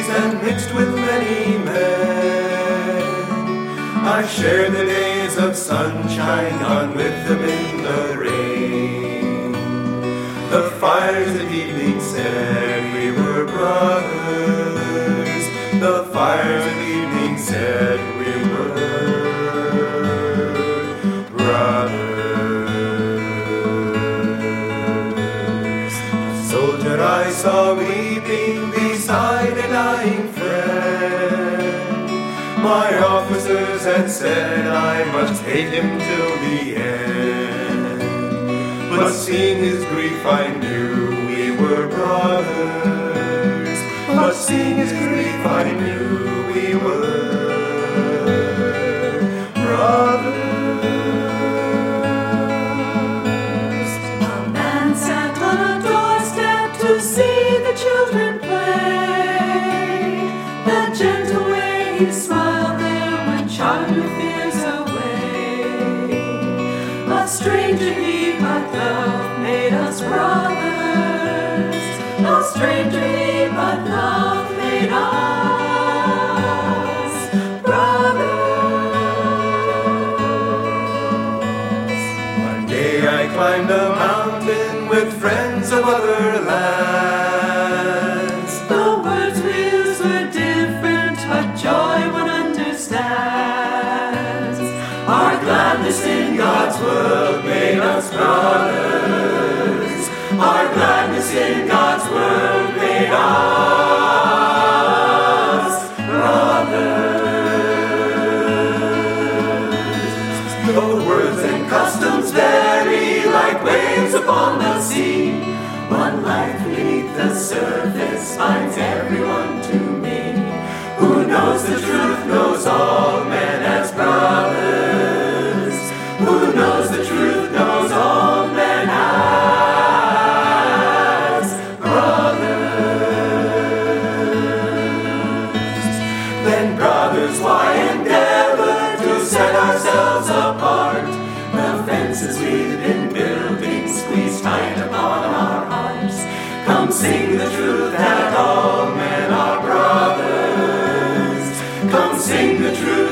and mixed with many men. I shared the days of sunshine, gone with them in the rain. The fires of evening said we were brothers. The fires of evening said we were brothers. A soldier I saw weeping beside a dying friend. My officers had said I must hate him till the end. But seeing his grief I knew we were brothers. But seeing his grief I knew we were brothers. A man sat on a doorstep to see the children play. The gentle way he smiled there would charm your fears away. A stranger he but love made us brothers. A stranger he but love made us brothers. One day I climbed a mountain with friends of other lands. The words we used were different, but joy one understands. Our gladness in God's world made us brothers. Our gladness in God's world made us brothers. The words and customs vary like waves upon the sea. One life beneath the surface binds everyone to me. Who knows the truth knows all men as brothers. Who knows the truth knows all men as brothers. Then brothers, why endeavor to set ourselves apart? The fences we've been building squeeze tight upon our hearts. Come sing the truth that all men are brothers. Come sing the truth